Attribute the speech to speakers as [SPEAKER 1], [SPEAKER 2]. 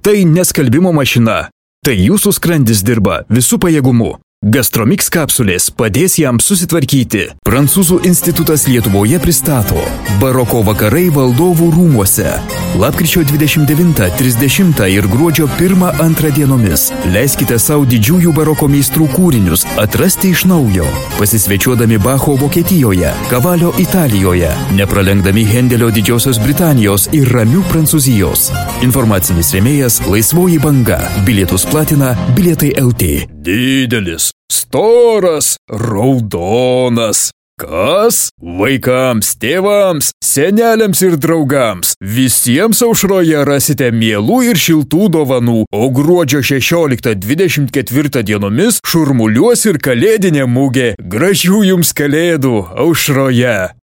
[SPEAKER 1] Tai neskalbimo mašina. Tai jūsų skrandis dirba visų pajėgumų. Gastromix kapsulės padės jam susitvarkyti. Prancūzų institutas Lietuvoje pristato Baroko vakarai valdovų rūmuose. Lapkričio 29-30 ir gruodžio 1-2 dienomis leiskite savo didžiųjų baroko meistrų kūrinius atrasti iš naujo. Pasisvečiuodami Bacho Vokietijoje, Kavalio Italijoje, nepralenkdami Hendelio Didžiosios Britanijos ir ramių Prancūzijos. Informacinis rėmėjas Laisvoji banga. Bilietus platina Bilietai LT. Didelis, storas, raudonas. Kas? Vaikams, tėvams, seneliams ir draugams. Visiems Aušroje rasite mielų ir šiltų dovanų, o gruodžio 16-24 dienomis šurmuliuos ir kalėdinė mugė. Gražių jums kalėdų Aušroje.